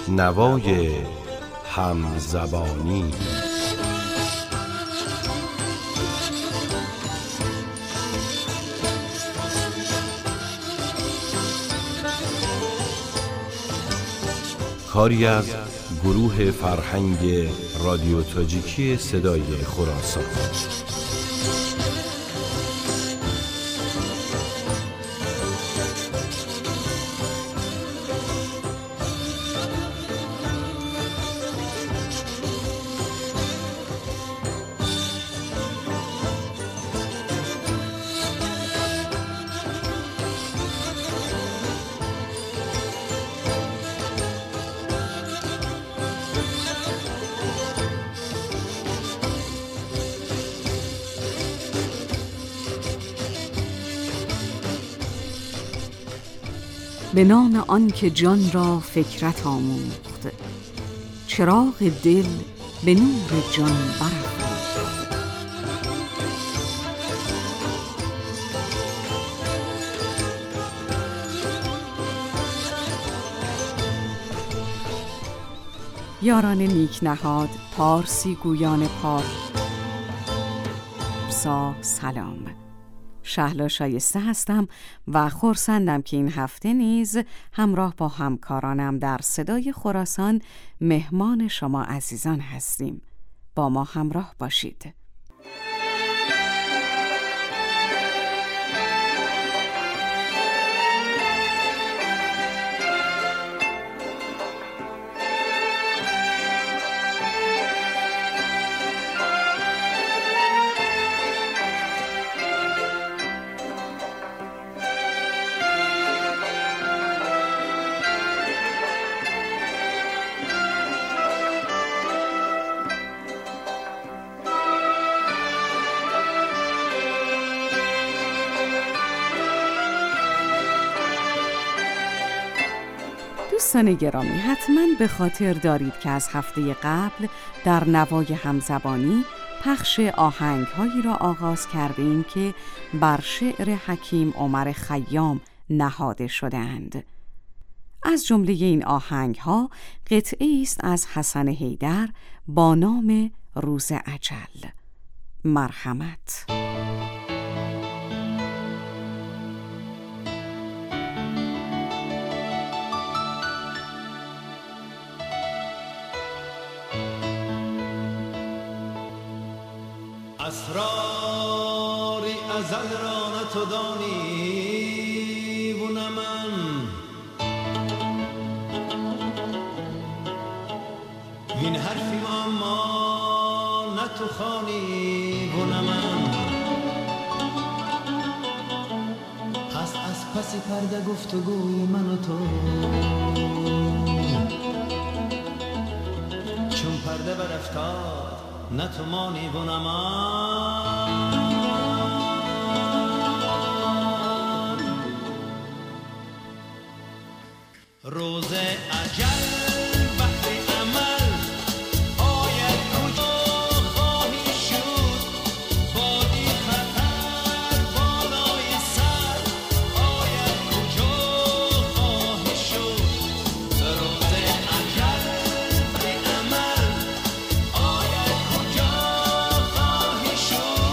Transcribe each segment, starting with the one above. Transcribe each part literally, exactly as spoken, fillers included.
نوای همزبانی. کاری از گروه فرهنگ رادیو تاجیکی صدای خراسان. به نام آن که جان را فکرت آموخت، چراغ دل به نور جان برافروخت. یاران نیک نهاد، پارسی گویان پارسا، سلام. شهلا شایسته هستم و خرسندم که این هفته نیز همراه با همکارانم در صدای خراسان مهمان شما عزیزان هستیم. با ما همراه باشید. دوستان گرامی، حتما به خاطر دارید که از هفته قبل در نوای همزبانی پخش آهنگ‌هایی را آغاز کردیم که بر شعر حکیم عمر خیام نهاده شده‌اند. از جمله این آهنگ‌ها قطعه‌ای است از حسن حیدر با نام روز اجل. مرحمت. اسراری ازل را نه تو دانی و نه من، وین حرفی اما نه تو خوانی و نه من. هست از پسی پرده گفتگوی من و تو، چون پرده برافتاد نه تو مانی و نه من. روز اجل شد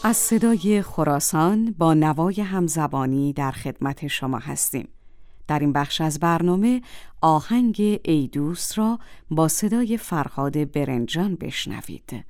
از صدای خراسان با نوای همزبانی در خدمت شما هستیم. در این بخش از برنامه آهنگ ای دوست را با صدای فرهاد برنجان بشنوید.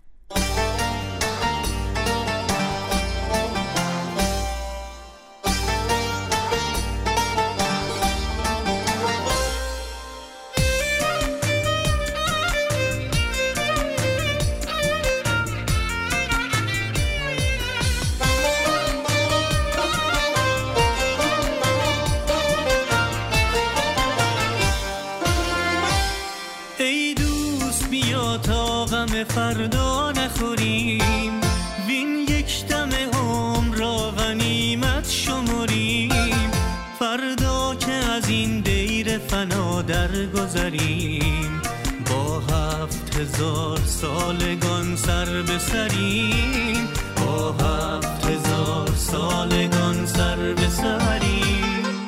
فردا نخوریم وین یک دم عمر را غنیمت شمریم، فردا که از این دیر فنا درگذریم، با هفت هزار سالگان سر به سریم، با هفت هزار سالگان سر به سریم.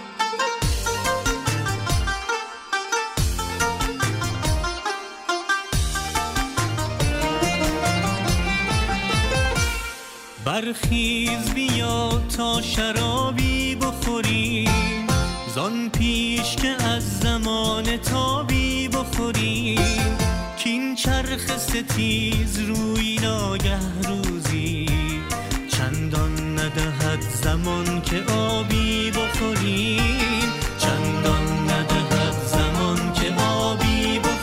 برخیز بیا تا شرابی بخوریم، زان پیش که از زمان تابی بخوریم، کین چرخ ستیز روی ناگه روزی، چندان ندهد زمان که آبی بخوریم، چندان ندهد زمان که آبی بخوریم.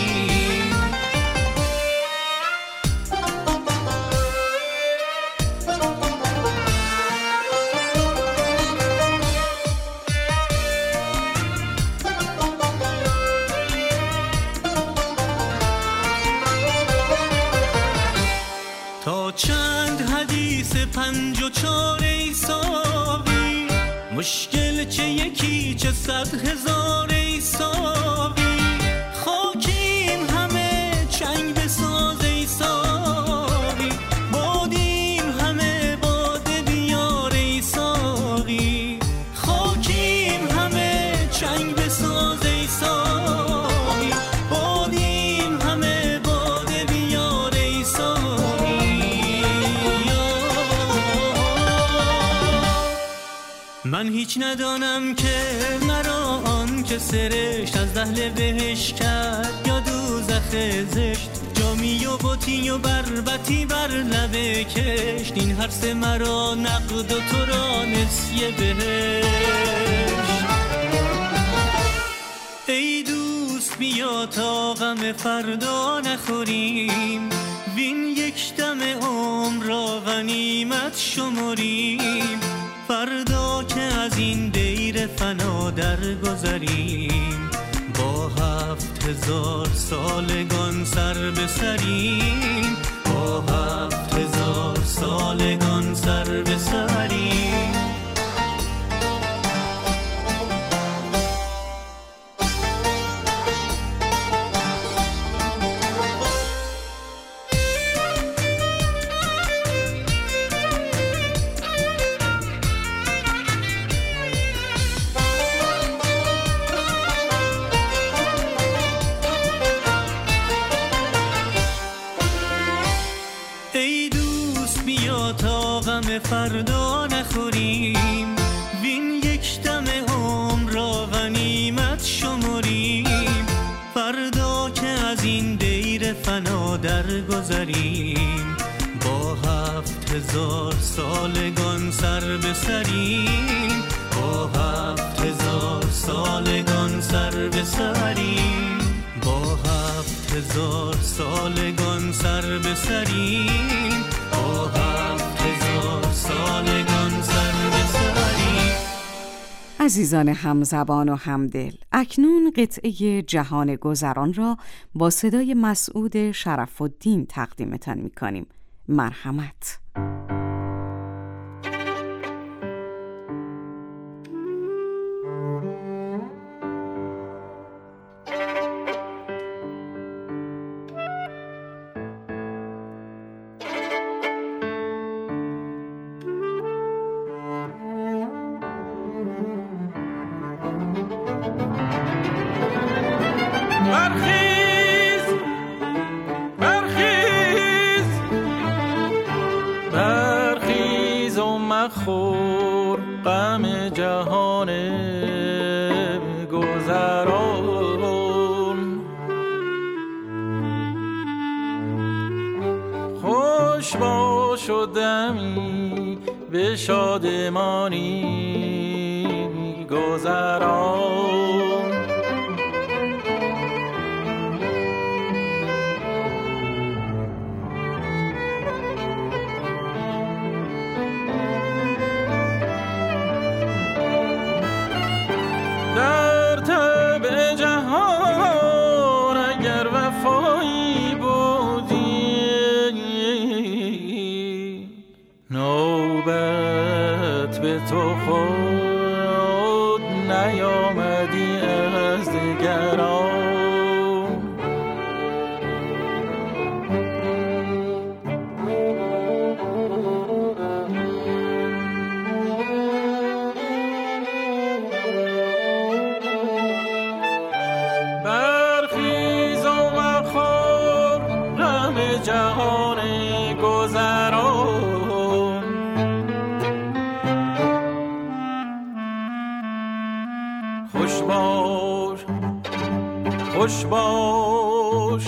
پنج و چار ای ساقی، مشکل چه یکی چه صد هزار ای ساقی، خاکیم همه چنگ بساز ای ساقی، بادیم همه باده بیار ای ساقی، خاکیم همه چنگ بساز ای ساقی، بادیم همه باده بیار ای ساقی. من هیچ ندانم که مرا آن که سرشت از اهل بهشت کرد یا دوزخ زشت، جامی و بطی و بربطی بر لبه کشت، این هر سه مرا نقد و تو را نسیه بهشت. ای دوست بیا تا غم فردا نخوریم، وین یک دم عمر را غنیمت شمریم، فردا که از این دیر فنا درگذریم، با هفت هزار سالگان سر به سریم، با هفت هزار سالگان سر به سریم. فردا نخوریم وین یک دم عمر را غنیمت شمریم، فردا که از این دیر فنا درگذریم، با هفت هزار سالگان سر به سریم، با هفت هزار سالگان سر به سریم، با هفت هزار سالگان سر به سریم، با هفت هزار سالگان سر به سریم. عزیزان همزبان و همدل، اکنون قطعه جهان گذران را با صدای مسعود شرف الدین تقدیمتان می‌کنیم. مرحمت. برخیز جهان گذران. خوش باش و دمی به شادمانی گذران. در طبع جهان اگر وفایی بودی، نوبت به تو خود نیامدی از دیگران. برخیز و مخور غم جهان گذران. خوش باش خوش باش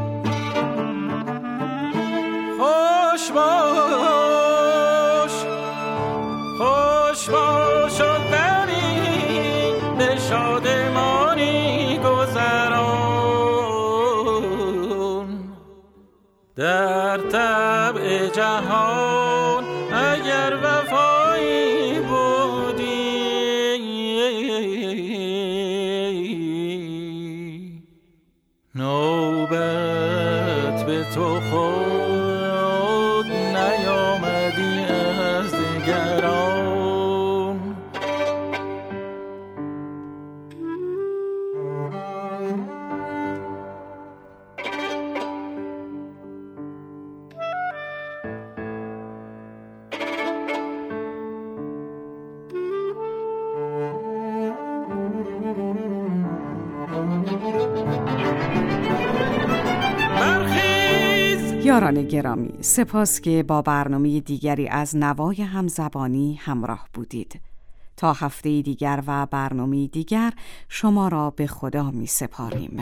خوش باش خوش باش و دمی به شادمانی گذران. در طبع جهان اگر وفایی بودی، نوبت به تو خود نیامدی از دیگران. یاران گرامی، سپاس که با برنامه دیگری از نوای همزبانی همراه بودید. تا هفته دیگر و برنامه دیگر شما را به خدا می سپاریم.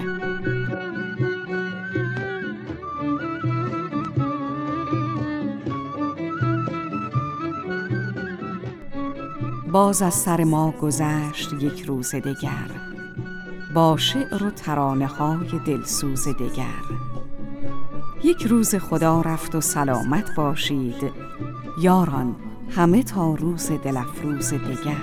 باز از سر ما گذشت یک روز دگر، با شعر و ترانه های دلسوز دگر. یک روز خدا رفت و سلامت باشید، یاران همه تا روز دلفروز دگر.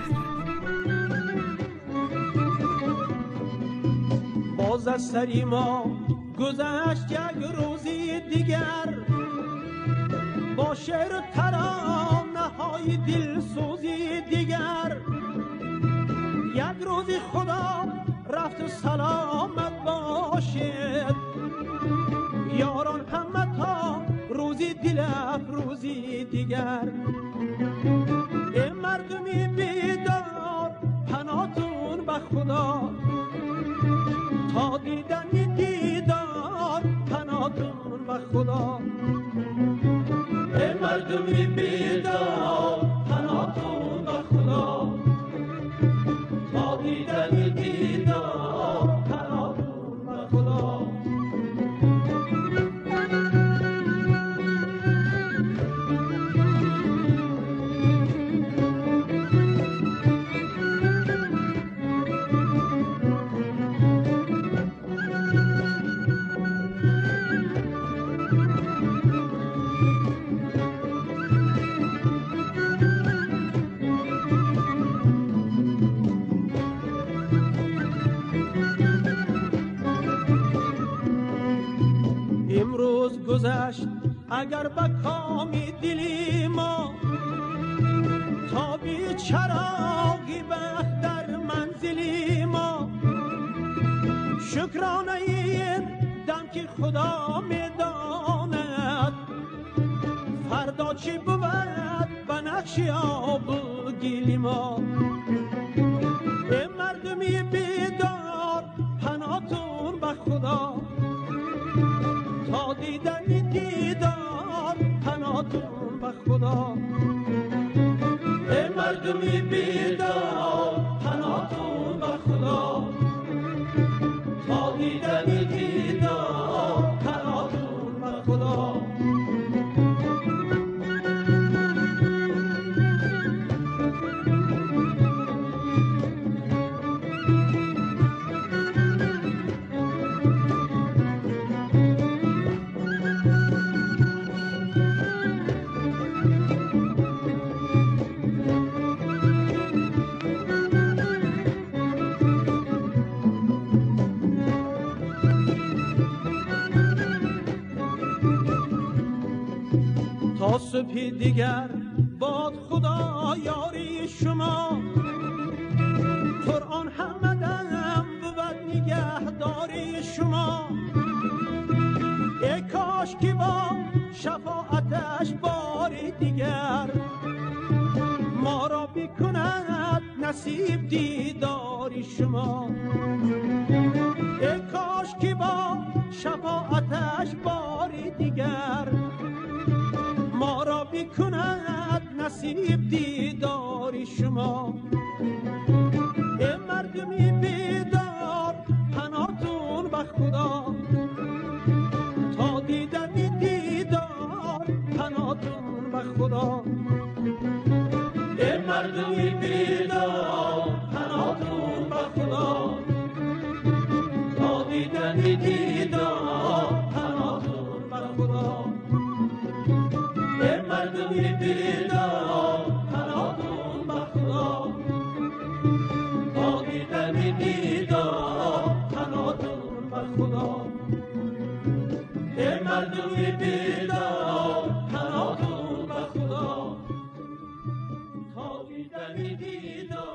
باز از سر ما گذشت یک روزی دیگر، با شعر و ترانه های دلسوزی دیگر. یک روزی خدا رفت و سلامت باشد، یاران همه تا روزی دل افروزی دیگر. ای مردمی بیدار پناهتون به خدا، تا دیدن دیدار پناهتون به خدا. ای مردمی بیدار پناهتون به خدا، تا دیدن دیدار پناهتون به خدا. امروز گذشت اگر به کامی دلی ما، تا بی چراغی بخت در منزلی ما. شکرانه این دم که خدا میداند، فردا چی بود به نقش آب گلی ما. ای مردمی بیدار پناهتون به خدا، تا دیدن دیدار پناهتون به خدا. ای مردمی مردمی بیدار پناهتون به خدا تا دیدن دیدار پناهتون به خدا تا صبح دیگر باد خدا یاری شما قرآن همدم بود نگهداری شما ای کاش که با شفاعتش باری دیگر ما را بکند نصیب دیداری شما ای کاش که با شفاعتش باری دیگر ما را بکند نصیب دیداری شما ای مردمی بیدار پناهتون به خدا تا دیدن دیدار پناهتون به خدا ای مردمی بیدار پناهتون به خدا تا دیدن دیدار پناهتون به خدا مردمی بیدار پناهتون به خدا تا دیدن دیدار پناهتون به خدا ای مردمی بیدار پناهتون به خدا تا دیدن دیدار